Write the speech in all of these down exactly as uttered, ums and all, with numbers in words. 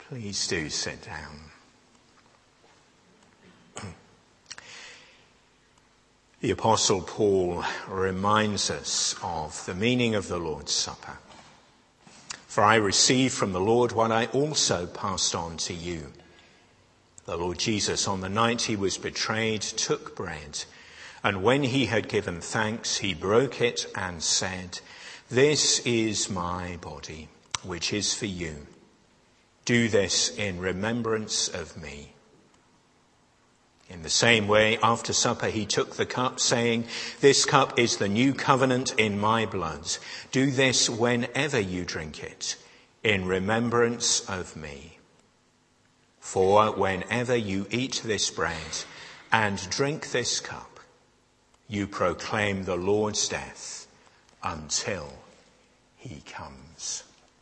Please do sit down. The Apostle Paul reminds us of the meaning of the Lord's Supper. For I received from the Lord what I also passed on to you. The Lord Jesus, on the night he was betrayed, took bread, and when he had given thanks, he broke it and said, "This is my body, which is for you. Do this in remembrance of me." In the same way, after supper, he took the cup, saying, "This cup is the new covenant in my blood. Do this whenever you drink it, in remembrance of me. For whenever you eat this bread and drink this cup, you proclaim the Lord's death until he comes."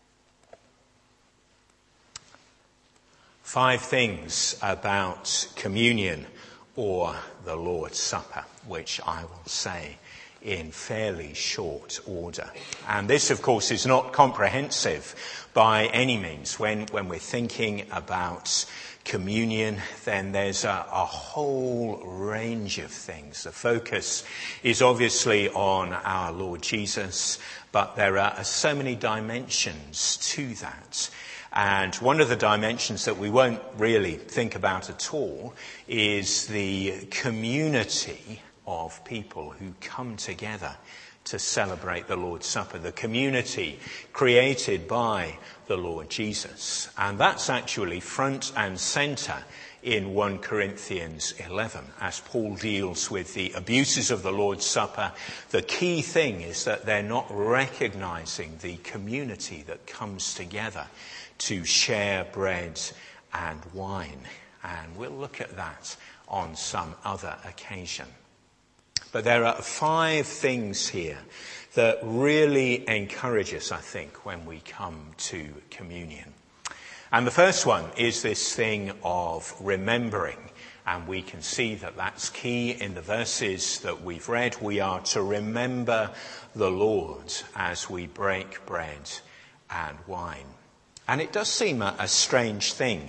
Five things about communion or the Lord's Supper, which I will say in fairly short order. And this, of course, is not comprehensive by any means. When, when we're thinking about communion, then there's a, a whole range of things. The focus is obviously on our Lord Jesus, but there are so many dimensions to that. And one of the dimensions that we won't really think about at all is the community of people who come together to celebrate the Lord's Supper, the community created by the Lord Jesus. And that's actually front and centre in First Corinthians eleven. As Paul deals with the abuses of the Lord's Supper, the key thing is that they're not recognising the community that comes together to share bread and wine. And we'll look at that on some other occasion. But there are five things here that really encourage us, I think, when we come to communion. And the first one is this thing of remembering. And we can see that that's key in the verses that we've read. We are to remember the Lord as we break bread and wine. And it does seem a, a strange thing,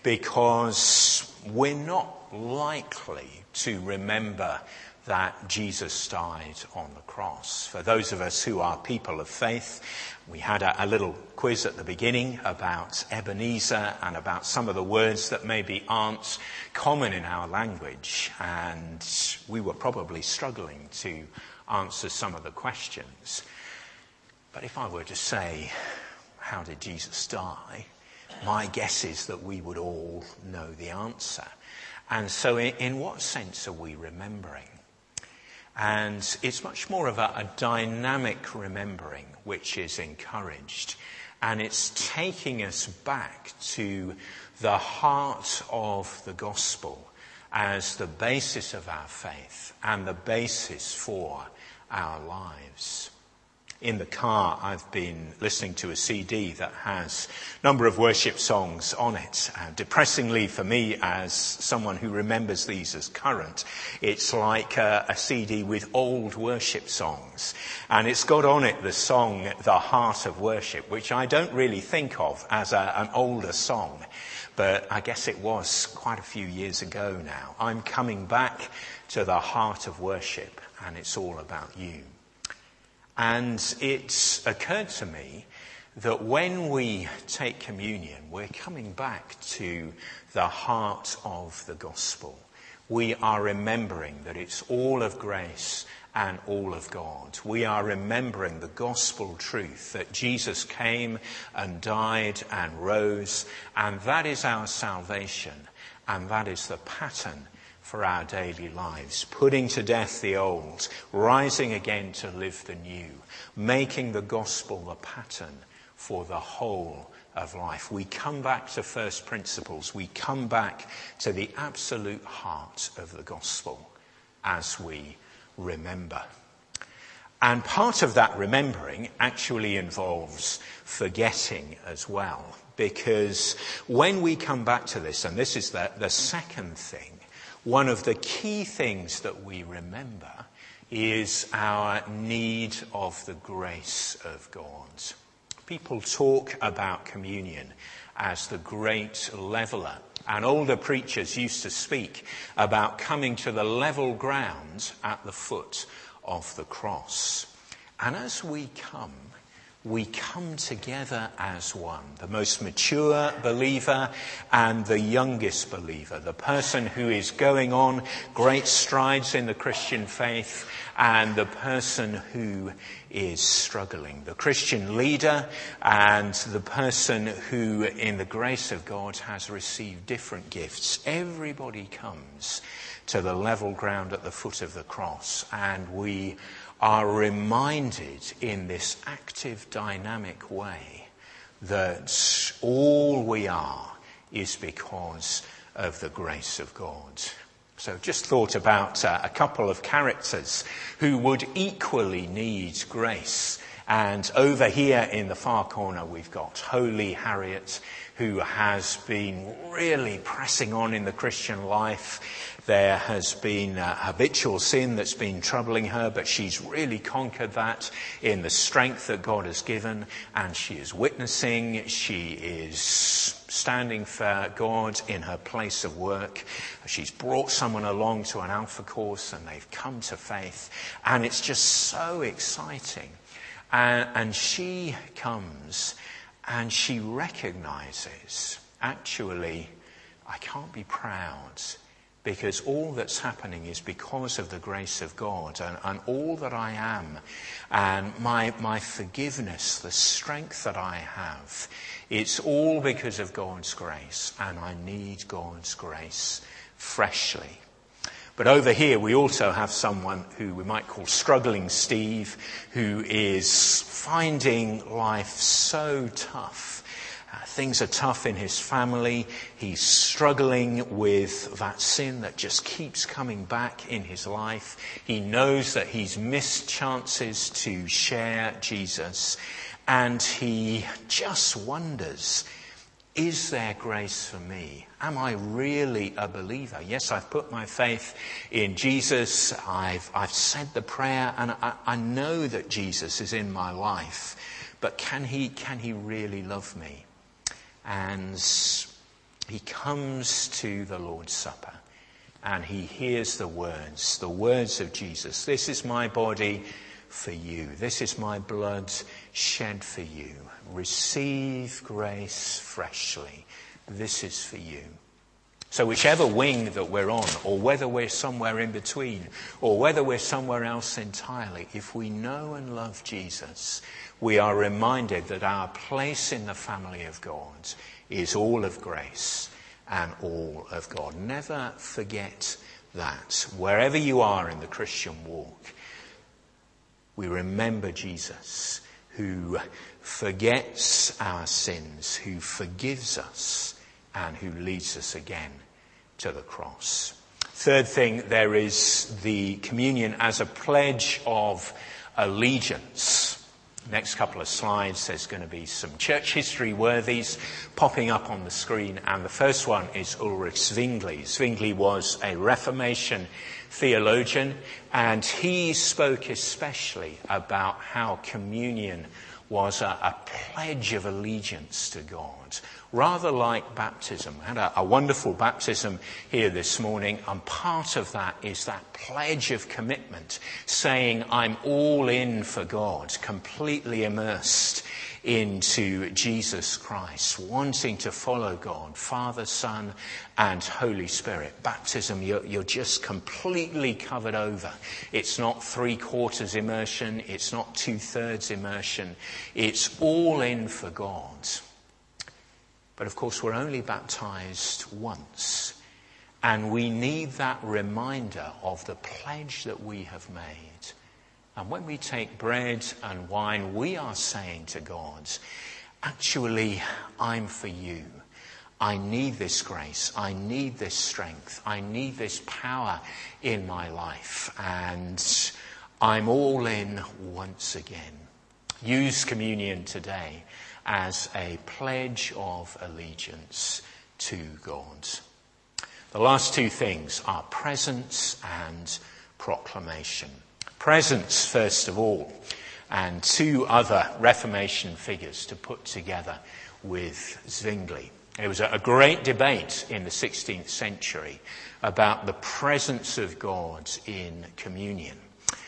because we're not likely to remember that Jesus died on the cross. For those of us who are people of faith, we had a, a little quiz at the beginning about Ebenezer and about some of the words that maybe aren't common in our language. And we were probably struggling to answer some of the questions. But if I were to say, "How did Jesus die?" my guess is that we would all know the answer. And so in, in what sense are we remembering? And it's much more of a, a dynamic remembering which is encouraged. And it's taking us back to the heart of the gospel as the basis of our faith and the basis for our lives. In the car, I've been listening to a C D that has a number of worship songs on it. Uh, depressingly for me, as someone who remembers these as current, it's like a, a C D with old worship songs. And it's got on it the song, "The Heart of Worship," which I don't really think of as a, an older song. But I guess it was quite a few years ago now. I'm coming back to the heart of worship, and it's all about you. And it's occurred to me that when we take communion, we're coming back to the heart of the gospel. We are remembering that it's all of grace and all of God. We are remembering the gospel truth that Jesus came and died and rose, and that is our salvation, and that is the pattern for our daily lives, putting to death the old, rising again to live the new, making the gospel the pattern for the whole of life. We come back to first principles. We come back to the absolute heart of the gospel as we remember. And part of that remembering actually involves forgetting as well, because when we come back to this, and this is the, the second thing, one of the key things that we remember is our need of the grace of God. People talk about communion as the great leveller. And older preachers used to speak about coming to the level ground at the foot of the cross. And as we come, we come together as one. The most mature believer and the youngest believer. The person who is going on great strides in the Christian faith and the person who is struggling. The Christian leader and the person who, in the grace of God, has received different gifts. Everybody comes to the level ground at the foot of the cross, and we are reminded in this active, dynamic way that all we are is because of the grace of God. So just thought about uh, a couple of characters who would equally need grace. And over here in the far corner we've got Holy Harriet, who has been really pressing on in the Christian life. There has been uh, habitual sin that's been troubling her, but she's really conquered that in the strength that God has given, and she is witnessing, she is standing for God in her place of work. She's brought someone along to an Alpha course and they've come to faith, and it's just so exciting. And, and she comes and she recognizes, actually, I can't be proud because all that's happening is because of the grace of God, and, and all that I am and my, my forgiveness, the strength that I have, it's all because of God's grace, and I need God's grace freshly. But over here we also have someone who we might call Struggling Steve, who is finding life so tough. Uh, things are tough in his family. He's struggling with that sin that just keeps coming back in his life. He knows that he's missed chances to share Jesus, and he just wonders, is there grace for me? Am I really a believer? Yes, I've put my faith in Jesus. I've, I've said the prayer, and I, I know that Jesus is in my life. But can he, can he really love me? And he comes to the Lord's Supper, and he hears the words, the words of Jesus. This is my body for you. This is my blood shed for you. Receive grace freshly. This is for you. So whichever wing that we're on, or whether we're somewhere in between, or whether we're somewhere else entirely, if we know and love Jesus, we are reminded that our place in the family of God is all of grace and all of God. Never forget that. Wherever you are in the Christian walk, we remember Jesus, who forgets our sins, who forgives us, and who leads us again to the cross. Third thing, there is the communion as a pledge of allegiance. Next couple of slides, there's going to be some church history worthies popping up on the screen, and the first one is Ulrich Zwingli. Zwingli was a Reformation theologian, and he spoke especially about how communion was a, a pledge of allegiance to God, rather like baptism. I had a, a wonderful baptism here this morning, and part of that is that pledge of commitment, saying I'm all in for God, completely immersed into Jesus Christ, wanting to follow God, Father, Son, and Holy Spirit. Baptism, you're, you're just completely covered over. It's not three-quarters immersion. It's not two-thirds immersion. It's all in for God. But of course, we're only baptized once. And we need that reminder of the pledge that we have made. And when we take bread and wine, we are saying to God, actually, I'm for you. I need this grace. I need this strength. I need this power in my life. And I'm all in once again. Use communion today as a pledge of allegiance to God. The last two things are presence and proclamation. Presence, first of all. and two other Reformation figures to put together with Zwingli. There was a great debate in the sixteenth century about the presence of God in communion.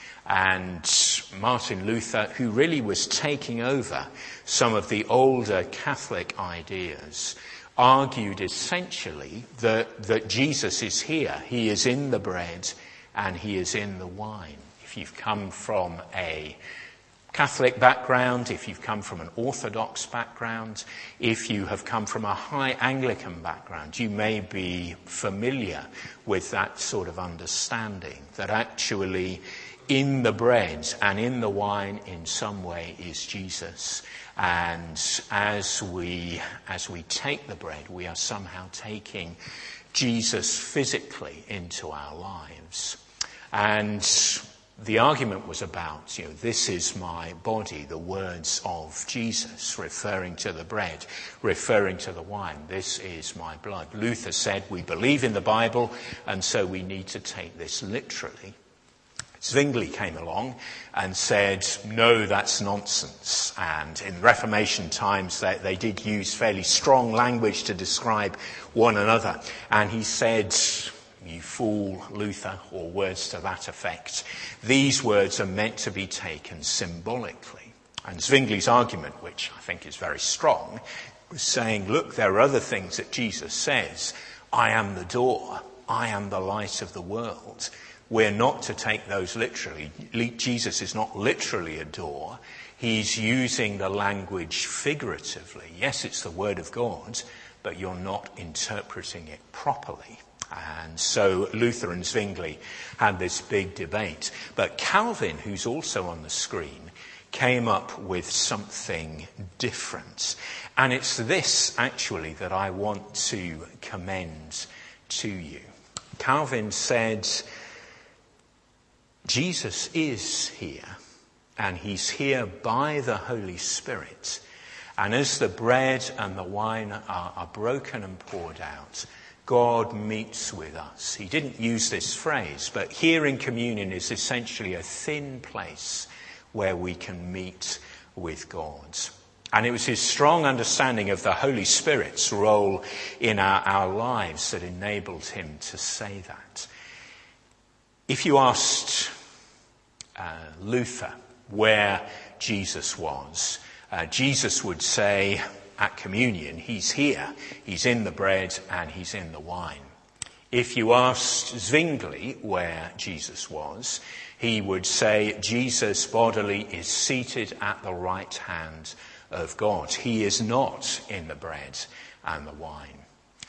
And Martin Luther, who really was taking over some of the older Catholic ideas, argued essentially that, that Jesus is here. He is in the bread and he is in the wine. If you've come from a Catholic background, if you've come from an Orthodox background, if you have come from a high Anglican background, you may be familiar with that sort of understanding, that actually in the bread and in the wine in some way is Jesus. And as we, as we take the bread, we are somehow taking Jesus physically into our lives. And the argument was about, you know, this is my body, the words of Jesus, referring to the bread, referring to the wine. This is my blood. Luther said we believe in the Bible, and so we need to take this literally. Zwingli came along and said, no, that's nonsense. And in Reformation times, they, they did use fairly strong language to describe one another. And he said, you fool, Luther, or words to that effect. These words are meant to be taken symbolically. And Zwingli's argument, which I think is very strong, was saying, look, there are other things that Jesus says. I am the door. I am the light of the world. We're not to take those literally. Jesus is not literally a door. He's using the language figuratively. Yes, it's the word of God, but you're not interpreting it properly. And so Luther and Zwingli had this big debate. But Calvin, who's also on the screen, came up with something different. And it's this, actually, that I want to commend to you. Calvin said, Jesus is here, and he's here by the Holy Spirit. And as the bread and the wine are, are broken and poured out, God meets with us. He didn't use this phrase, but here in communion is essentially a thin place where we can meet with God. And it was his strong understanding of the Holy Spirit's role in our, our lives that enabled him to say that. If you asked uh, Luther where Jesus was, uh, Jesus would say, at communion, he's here, he's in the bread and he's in the wine. If you asked Zwingli where Jesus was, he would say Jesus bodily is seated at the right hand of God. He is not in the bread and the wine.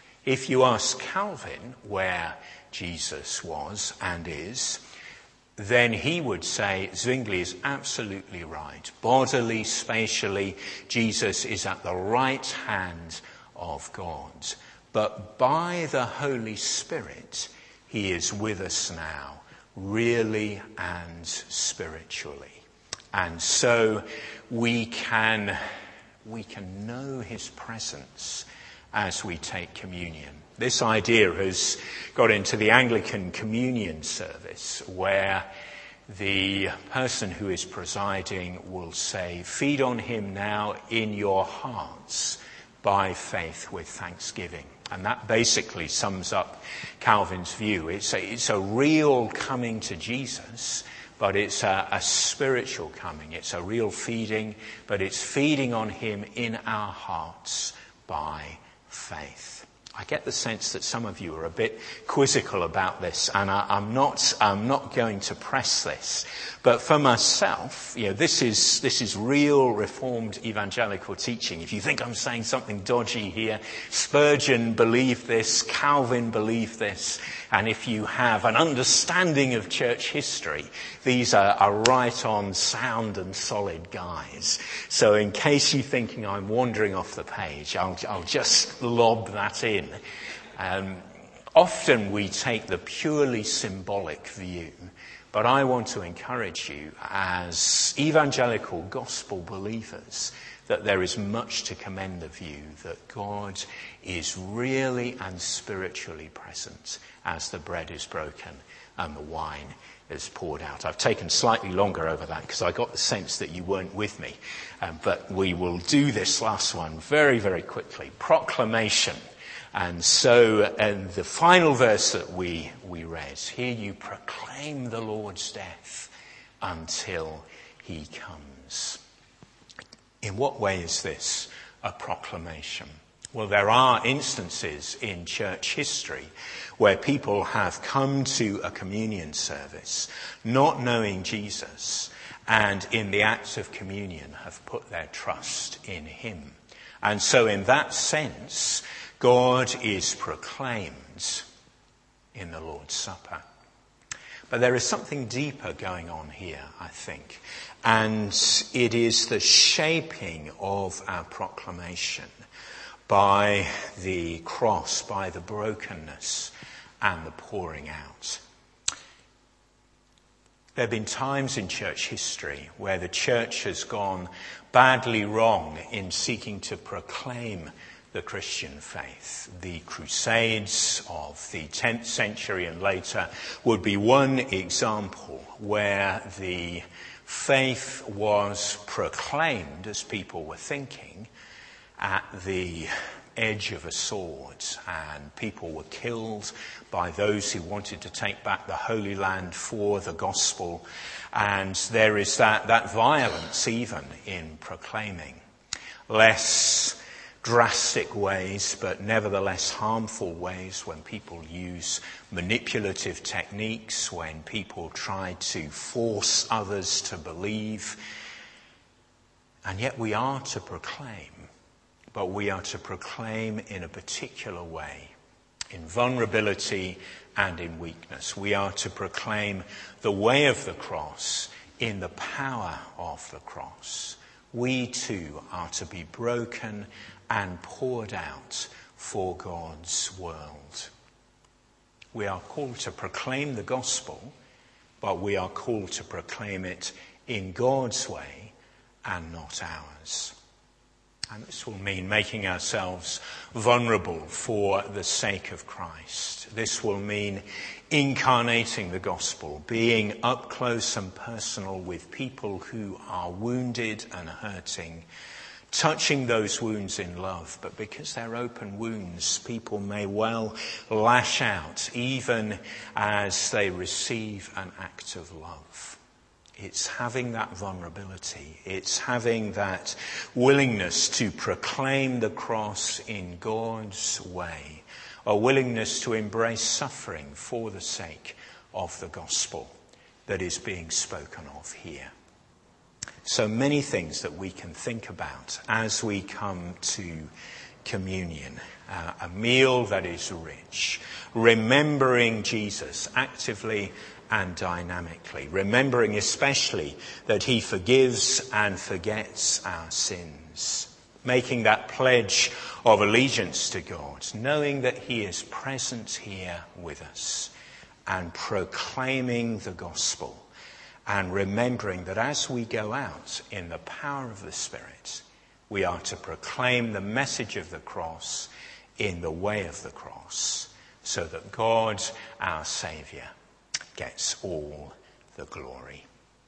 If you ask Calvin where Jesus was and is, then he would say Zwingli is absolutely right. Bodily, spatially, Jesus is at the right hand of God. But by the Holy Spirit, he is with us now, really and spiritually. And so we can, we can know his presence as we take communion. This idea has got into the Anglican communion service, where the person who is presiding will say, feed on him now in your hearts by faith with thanksgiving. And that basically sums up Calvin's view. It's a, it's a real coming to Jesus, but it's a, a spiritual coming. It's a real feeding, but it's feeding on him in our hearts by faith. I get the sense that some of you are a bit quizzical about this, and I, I'm not, I'm not going to press this. But for myself, you know, this is, this is real Reformed evangelical teaching. If you think I'm saying something dodgy here, Spurgeon believed this, Calvin believed this, and if you have an understanding of church history, these are, are right on sound and solid guys. So in case you're thinking I'm wandering off the page, I'll, I'll just lob that in. Um, often we take the purely symbolic view, but I want to encourage you as evangelical gospel believers that there is much to commend the view that God is really and spiritually present as the bread is broken and the wine is poured out. I've taken slightly longer over that because I got the sense that you weren't with me. Um, but we will do this last one very, very quickly. Proclamation. And so in the final verse that we, we read, here you proclaim the Lord's death until he comes. In what way is this a proclamation? Well, there are instances in church history where people have come to a communion service not knowing Jesus, and in the act of communion have put their trust in him. And so in that sense, God is proclaimed in the Lord's Supper. But there is something deeper going on here, I think. And it is the shaping of our proclamation by the cross, by the brokenness and the pouring out. There have been times in church history where the church has gone badly wrong in seeking to proclaim the Christian faith. The Crusades of the tenth century and later would be one example where the faith was proclaimed as people were thinking at the edge of a sword, and people were killed by those who wanted to take back the Holy Land for the gospel. And there is that, that violence even in proclaiming. Less drastic ways, but nevertheless harmful ways, when people use manipulative techniques, when people try to force others to believe. And yet we are to proclaim, but we are to proclaim in a particular way, in vulnerability and in weakness. We are to proclaim the way of the cross in the power of the cross. We too are to be broken and poured out for God's world. We are called to proclaim the gospel, but we are called to proclaim it in God's way and not ours. And this will mean making ourselves vulnerable for the sake of Christ. This will mean incarnating the gospel, being up close and personal with people who are wounded and hurting, touching those wounds in love. But because they're open wounds, people may well lash out, even as they receive an act of love. It's having that vulnerability. It's having that willingness to proclaim the cross in God's way, a willingness to embrace suffering for the sake of the gospel that is being spoken of here. So many things that we can think about as we come to communion. Uh, a meal that is rich, remembering Jesus actively and dynamically, remembering especially that he forgives and forgets our sins, making that pledge of allegiance to God, knowing that he is present here with us, and proclaiming the gospel, and remembering that as we go out in the power of the Spirit, we are to proclaim the message of the cross in the way of the cross, so that God, our Saviour, gets all the glory.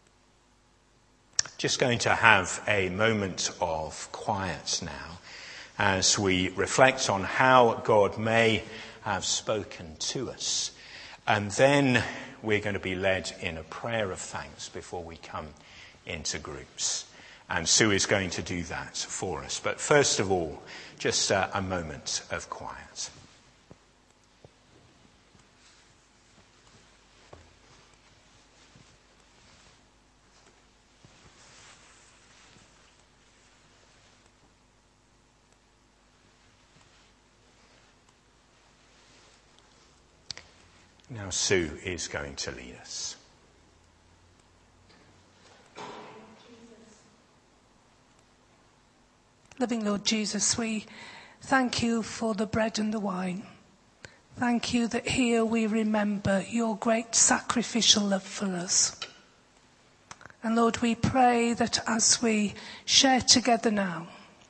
Just going to have a moment of quiet now as we reflect on how God may have spoken to us. And then we're going to be led in a prayer of thanks before we come into groups. And Sue is going to do that for us. But first of all, just uh, a moment of quiet. Now Sue is going to lead us. Loving Lord Jesus, we thank you for the bread and the wine. Thank you that here we remember your great sacrificial love for us. And Lord, we pray that as we share together now,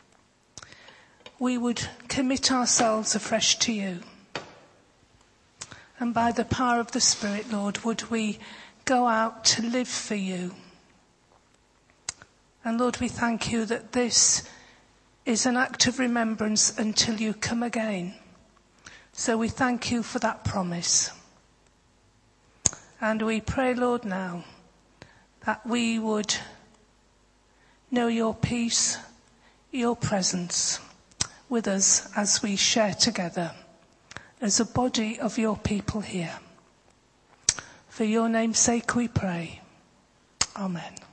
we would commit ourselves afresh to you. And by the power of the Spirit, Lord, would we go out to live for you. And Lord, we thank you that this is an act of remembrance until you come again. So we thank you for that promise. And we pray, Lord, now that we would know your peace, your presence with us as we share together as a body of your people here. For your name's sake we pray. Amen.